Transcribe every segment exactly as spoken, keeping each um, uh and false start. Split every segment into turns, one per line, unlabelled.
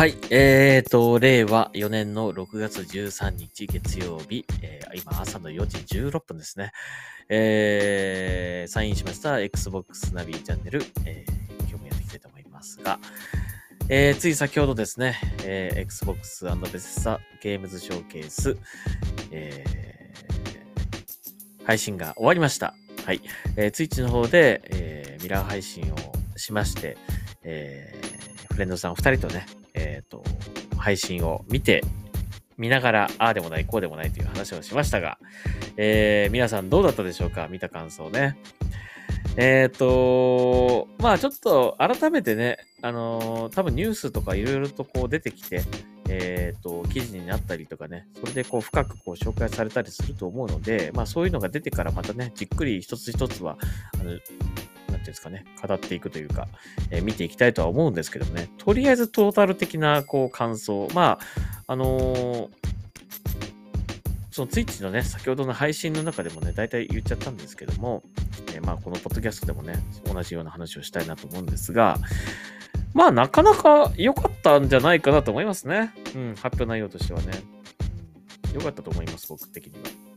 はい。えーと、令和よねんのろくがつじゅうさんにち月曜日、えー今朝のよじじゅうろっぷんですね。えー、サインしました Xbox ナビチャンネル、えー今日もやっていきたいと思いますが、えーつい先ほどですね、えー Xbox& ベセサゲームズショーケース、えー配信が終わりました。はい。えー、Twitch の方で、えーミラー配信をしまして、えーフレンドさんふたりとね、えっと、配信を見て、見ながら、ああでもない、こうでもないという話をしましたが、えー皆さんどうだったでしょうか？見た感想ね。えっと、まあちょっと改めてね、あのー多分ニュースとかいろいろとこう出てきて、えっと、記事になったりとかね、それでこう深くこう紹介されたりすると思うので、まあそういうのが出てからまたね、じっくり一つ一つは、あの、なんていうんですかね、語っていくというか、えー見ていきたいとは思うんですけどもね、とりあえずトータル的なこう感想、まあ、あのーそのツイッチのね、先ほどの配信の中でもね、大体言っちゃったんですけども、えーまあこのポッドキャストでもね、同じような話をしたいなと思うんですが、まあなかなか良かったんじゃないかなと思いますね。うん、発表内容としてはね。うん、良かったと思います、僕的には。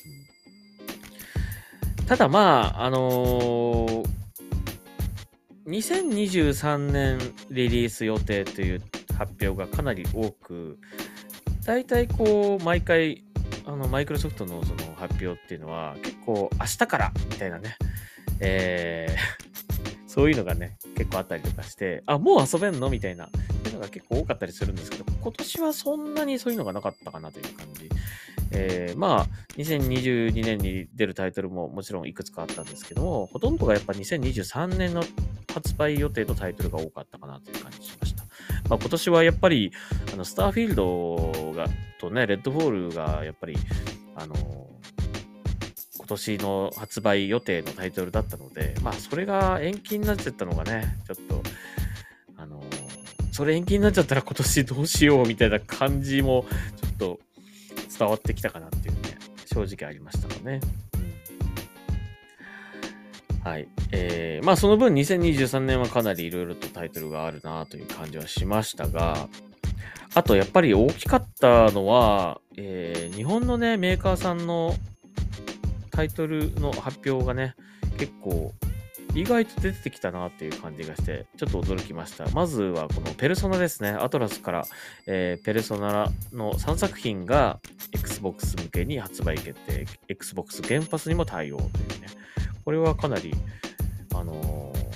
うん、ただまあ、あのーにせんにじゅうさんねんリリース予定という発表がかなり多く、大体こう、毎回、あの、マイクロソフトのその発表っていうのは、結構明日からみたいなね、えー、そういうのがね、結構あったりとかして、あ、もう遊べんのみたいな、そういうのが結構多かったりするんですけど、今年はそんなにそういうのがなかったかなという感じ。えー、まあ、にせんにじゅうにねんに出るタイトルももちろんいくつかあったんですけども、ほとんどがやっぱにせんにじゅうさんねんの発売予定のタイトルが多かったかなという感じしました。まあ今年はやっぱり、あの、スターフィールドが、とね、レッドフォールがやっぱり、あの、今年の発売予定のタイトルだったので、まあそれが延期になっちゃったのがね、ちょっと、あの、それ延期になっちゃったら今年どうしようみたいな感じも、ちょっと伝わってきたかなっていうね、正直ありましたかね。はい。えー、まあその分にせんにじゅうさんねんはかなりいろいろとタイトルがあるなという感じはしましたが、あとやっぱり大きかったのは、えー日本のね、メーカーさんのタイトルの発表がね、結構意外と出てきたなっていう感じがして、ちょっと驚きました。まずはこのペルソナですね。アトラスから、えーペルソナのさんさく品が Xbox 向けに発売決定。Xbox 原発にも対応というね。これはかなり、あのー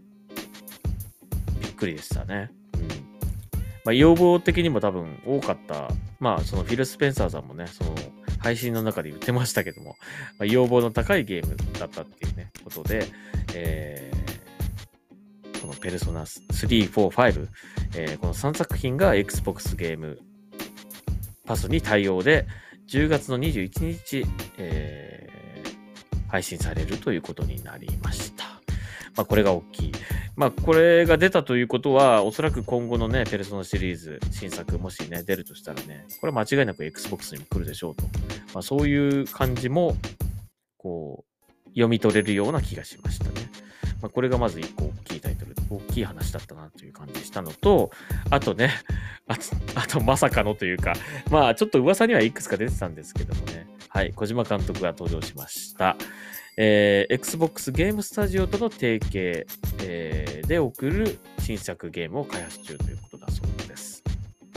びっくりでしたね。うん。まあ、要望的にも多分多かった。まあ、そのフィル・スペンサーさんもね、その配信の中で言ってましたけども、まあ、要望の高いゲームだったっていうね、ことで、えー、このペルソナスリー、フォー、ファイブ、えーこのさんさく品が Xbox ゲームパスに対応で、じゅうがつのにじゅういちにち、えー配信されるということになりました。まあ、これが大きい。まあ、これが出たということは、おそらく今後のね、ペルソナシリーズ、新作、もしね、出るとしたらね、これは間違いなく Xbox にも来るでしょうと。まあ、そういう感じも、こう、読み取れるような気がしましたね。まあ、これがまず一個大きいタイトル、大きい話だったなという感じしたのと、あとね、あと、あとまさかのというか、まあ、ちょっと噂にはいくつか出てたんですけどもね、はい、小島監督が登場しました。えー Xbox ゲームスタジオとの提携、えーで送る新作ゲームを開発中ということだそうです。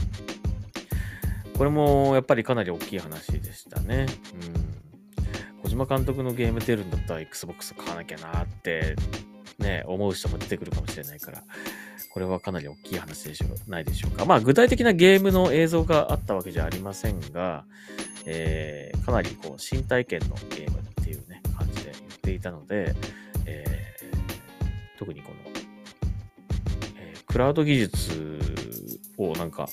これもやっぱりかなり大きい話でしたね。うん、小島監督のゲーム出るんだったら Xbox 買わなきゃなってね、思う人も出てくるかもしれないから、これはかなり大きい話でしょう、ないでしょうか。まあ具体的なゲームの映像があったわけじゃありませんが、えーかなりこう新体験のゲームっていうね、感じで言っていたので、えー特にこの、えークラウド技術をなんか、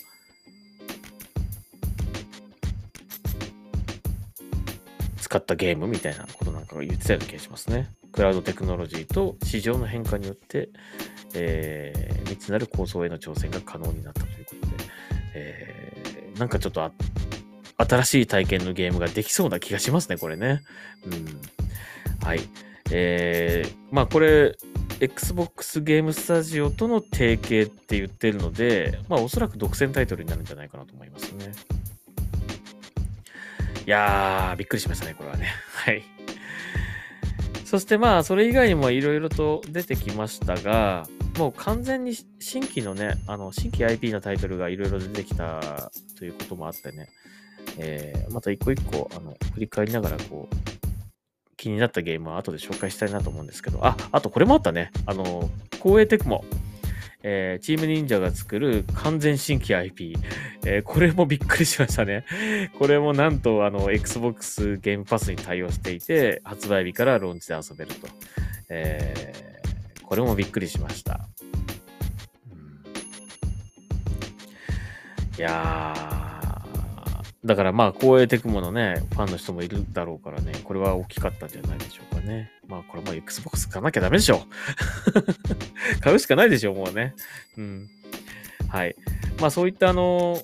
使ったゲームみたいなことなんかが言ってたような気がしますね。クラウドテクノロジーと市場の変化によって、えー、未知なる構想への挑戦が可能になったということで、えー、なんかちょっとあ新しい体験のゲームができそうな気がしますね、これね。うん。はい。えー、まあこれ、 Xbox ゲームスタジオとの提携って言ってるので、まあおそらく独占タイトルになるんじゃないかなと思いますね。いやー、びっくりしましたね、これはね。はい。そしてまあ、それ以外にもいろいろと出てきましたが、もう完全に新規のね、あの、新規 アイピー のタイトルがいろいろ出てきたということもあってね、えー、また一個一個、あの、振り返りながら、こう、気になったゲームは後で紹介したいなと思うんですけど、あ、あとこれもあったね。あの、光栄テクモ。えー、チーム忍者が作る完全新規 アイピー。えー、これもびっくりしましたね。これもなんと、あの、Xbox ゲームパスに対応していて、発売日からローンチで遊べると。えー、これもびっくりしました。うん、いやー、だからまあ、光栄テクモのね、ファンの人もいるだろうからね、これは大きかったんじゃないでしょうかね。まあ、これも Xbox 買わなきゃダメでしょ。買うしかないでしょ、もうね。うん。はい。まあ、そういったあの、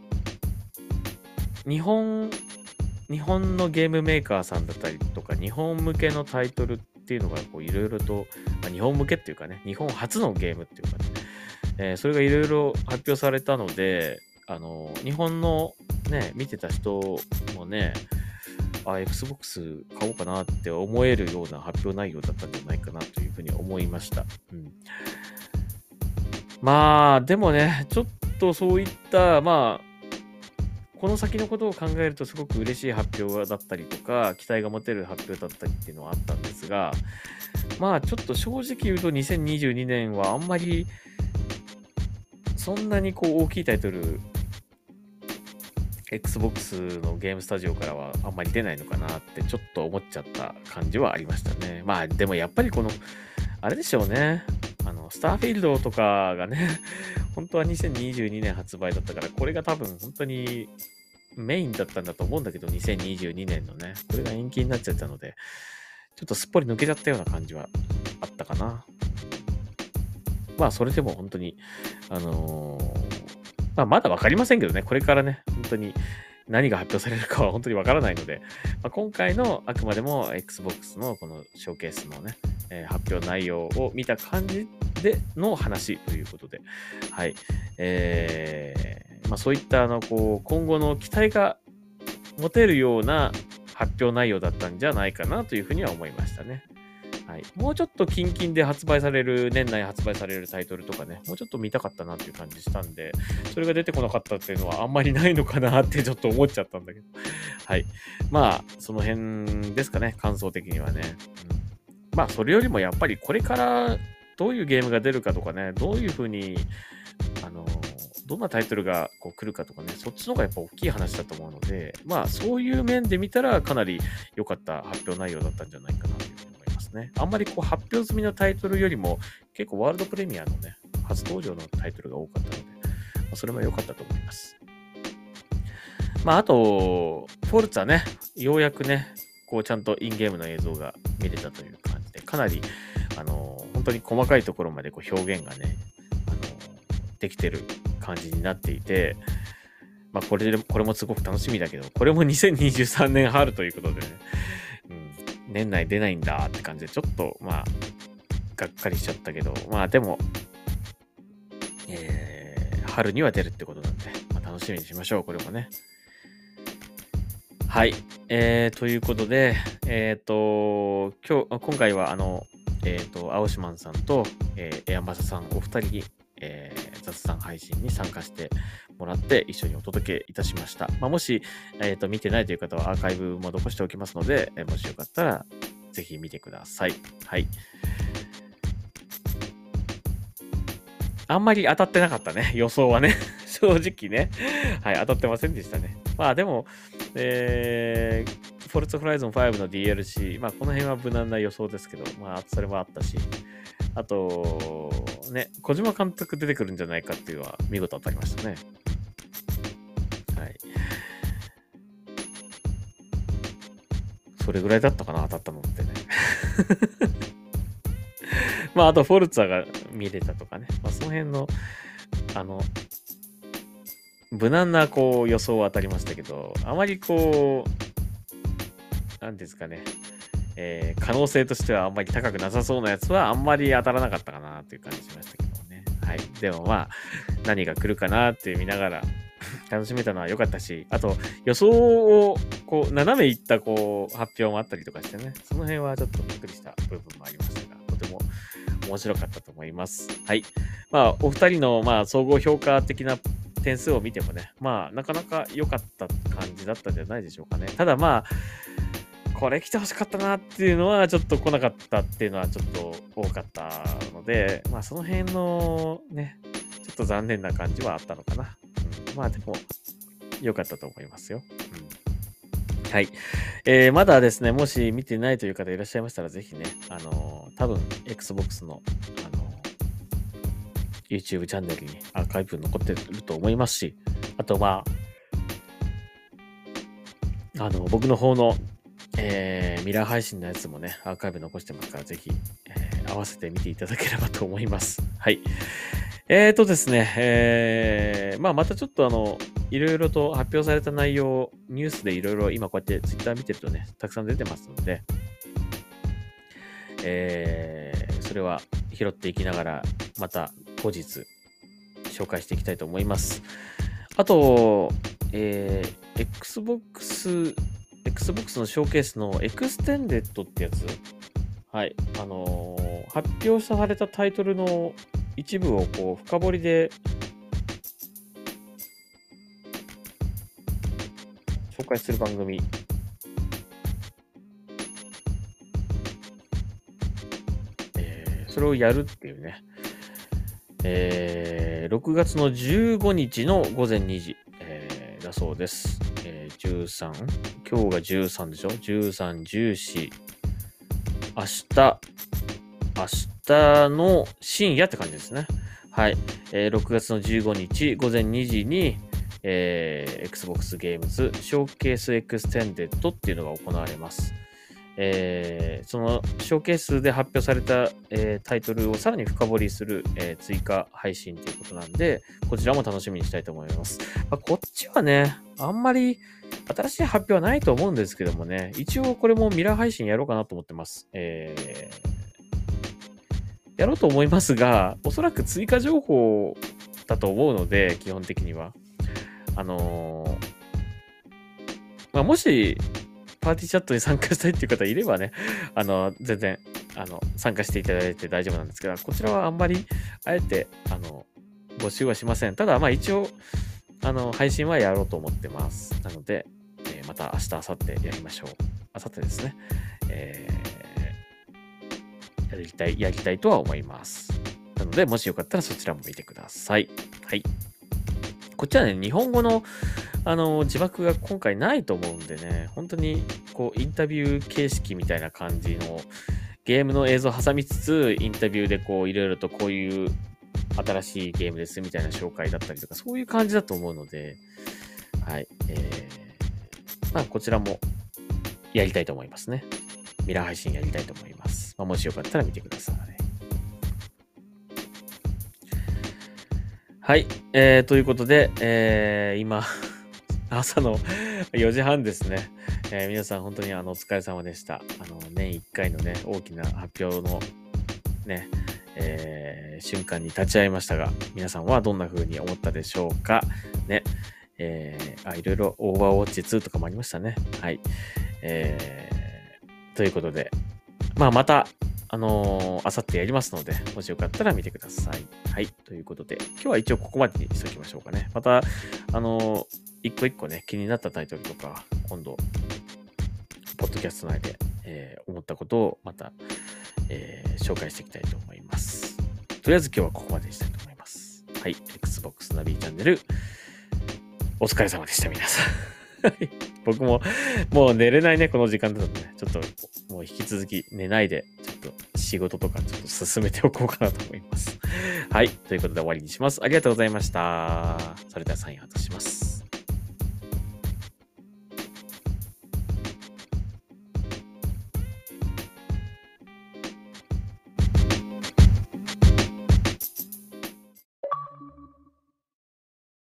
日本、日本のゲームメーカーさんだったりとか、日本向けのタイトルっていうのが、こう、いろいろと、まあ、日本向けっていうかね、日本初のゲームっていうかね、えーそれがいろいろ発表されたので、あの、日本のね、見てた人もね、あ、Xbox 買おうかなって思えるような発表内容だったんじゃないかなというふうに思いました。うん。まあ、でもね、ちょっとそういった、まあ、この先のことを考えるとすごく嬉しい発表だったりとか、期待が持てる発表だったりっていうのはあったんですが、まあちょっと正直言うとにせんにじゅうにねんはあんまりそんなにこう大きいタイトル、Xbox のゲームスタジオからはあんまり出ないのかなってちょっと思っちゃった感じはありましたね。まあでもやっぱりこの、あれでしょうね。あの、スターフィールドとかがね、本当はにせんにじゅうにねん発売だったから、これが多分本当にメインだったんだと思うんだけど、にせんにじゅうにねんのね、これが延期になっちゃったので、ちょっとすっぽり抜けちゃったような感じはあったかな。まあ、それでも本当に、あのーまあ、まだわかりませんけどね、これからね、本当に何が発表されるかは本当にわからないので、まあ、今回のあくまでも Xbox のこのショーケースのね、えー発表内容を見た感じでの話ということで、はい。えー、まあそういったあの、こう、今後の期待が持てるような発表内容だったんじゃないかなというふうには思いましたね。はい。もうちょっと近々で発売される、年内発売されるタイトルとかね、もうちょっと見たかったなっていう感じしたんで、それが出てこなかったっていうのはあんまりないのかなってちょっと思っちゃったんだけど。はい。まあ、その辺ですかね、感想的にはね。うん、まあ、それよりもやっぱりこれからどういうゲームが出るかとかね、どういうふうに、あの、どんなタイトルがこう来るかとかね、そっちの方がやっぱ大きい話だと思うので、まあ、そういう面で見たらかなり良かった発表内容だったんじゃないかなというふうに思いますね。あんまりこう発表済みのタイトルよりも結構ワールドプレミアのね、初登場のタイトルが多かったので、まあ、それも良かったと思います。まあ、あと、フォルツァね、ようやくね、こうちゃんとインゲームの映像が見れたという感じで、かなり、あの、本当に細かいところまでこう表現がね、あの、できてる感じになっていて、まあ、これで、これもすごく楽しみだけど、これもにせんにじゅうさんねん春ということでね、うん、年内出ないんだって感じで、ちょっと、まあ、がっかりしちゃったけど、まあ、でも、えー、春には出るってことなんで、まあ、楽しみにしましょう、これもね。はい。えー、ということで、えっ、と、今日、今回は、あの、えっ、と、青島さんと、えー、エアマサさん、お二人に、えー、雑談配信に参加してもらって、一緒にお届けいたしました。まあ、もし、えっ、と、見てないという方はアーカイブも残しておきますので、えーもしよかったら、ぜひ見てください。はい。あんまり当たってなかったね。予想はね。正直ね。はい、当たってませんでしたね。まあでも、えー、フォルツァホライゾンファイブの ディーエルシー、まあこの辺は無難な予想ですけど、まあそれもあったし、あと、ね、小島監督出てくるんじゃないかっていうのは見事当たりましたね。はい。それぐらいだったかな、当たったのってね。まああとフォルツァが見れたとかね。まあその辺の、あの、無難なこう予想は当たりましたけど、あまりこう、なんですかね、 えー、可能性としてはあんまり高くなさそうなやつはあんまり当たらなかったかなっていう感じしましたけどね。はい。でもまあ、何が来るかなって見ながら楽しめたのは良かったし、あと予想をこう斜めいったこう発表もあったりとかしてね、その辺はちょっとびっくりした部分もありましたが、とても面白かったと思います。はい。まあ、お二人のまあ総合評価的な点数を見てもね、まあ、なかなか良かった感じだったんじゃないでしょうかね。ただまあ、これ来てほしかったなっていうのはちょっと来なかったっていうのはちょっと多かったので、まあその辺のね、ちょっと残念な感じはあったのかな。うん、まあでも良かったと思いますよ。うん、はい、えー。まだですね、もし見てないという方いらっしゃいましたらぜひね、あのー、多分 Xbox の、あのー、YouTube チャンネルにアーカイブ残ってると思いますし、あとまあ、あの僕の方のえー、ミラー配信のやつもね、アーカイブ残してますから、ぜひ、えー、合わせて見ていただければと思います。はい。えーとですね、えー、まあまたちょっとあの、いろいろと発表された内容、ニュースでいろいろ今こうやってツイッター見てるとね、たくさん出てますので、えー、それは拾っていきながら、また後日紹介していきたいと思います。あと、えー、Xbox、Xbox のショーケースのエクステンデッドってやつ、はい、あのー、発表されたタイトルの一部をこう深掘りで紹介する番組、えー、それをやるっていうね、えー、ろくがつのじゅうごにちのごぜんにじ、えー、だそうです。えー、じゅうさん、今日がじゅうさんでしょ ?じゅうさん、じゅうよん、明日、明日の深夜って感じですね。はい。えー、ろくがつのじゅうごにちごぜんにじに、えー、Xbox ゲームズショーケースエクステンデッドっていうのが行われます。えー、そのショーケースで発表された、えー、タイトルをさらに深掘りする、えー、追加配信ということなんで、こちらも楽しみにしたいと思います。まあ、こっちはね、あんまり新しい発表はないと思うんですけどもね、一応これもミラー配信やろうかなと思ってます。えー、やろうと思いますが、おそらく追加情報だと思うので、基本的には。あのー、まあ、もし、パーティーチャットに参加したいっていう方いればね、あの、全然、あの、参加していただいて大丈夫なんですが、こちらはあんまり、あえて、あの、募集はしません。ただ、まあ一応、あの、配信はやろうと思ってます。なので、えー、また明日、明後日やりましょう。明後日ですね。えー、やりたい、やりたいとは思います。なので、もしよかったらそちらも見てください。はい。こっちはね、日本語の、あの、字幕が今回ないと思うんでね、本当に、こう、インタビュー形式みたいな感じの、ゲームの映像を挟みつつ、インタビューでこう、いろいろとこういう新しいゲームですみたいな紹介だったりとか、そういう感じだと思うので、はい。えー、まあ、こちらもやりたいと思いますね。ミラー配信やりたいと思います。まあ、もしよかったら見てください。はい。えー、ということで、えー、今、朝のよじはんですね。えー、皆さん本当にあのお疲れ様でした。あの年いっかいのね、大きな発表のね、えー、瞬間に立ち会いましたが、皆さんはどんな風に思ったでしょうかね。えー、あ、いろいろオーバーウォッチツーとかもありましたね。はい。えー、ということで、まあまた、あのー、あさってやりますので、もしよかったら見てください。はい。ということで、今日は一応ここまでにしておきましょうかね。また、あのー、一個一個ね、気になったタイトルとか、今度、ポッドキャスト内で、えー、思ったことをまた、えー、紹介していきたいと思います。とりあえず今日はここまでにしたいと思います。はい。Xbox ナビチャンネル、お疲れ様でした、皆さん。僕も、もう寝れないね、この時間だとね。ちょっと、もう引き続き寝ないで、ちょっと仕事とかちょっと進めておこうかなと思います。はい。ということで終わりにします。ありがとうございました。それではサインアウトします。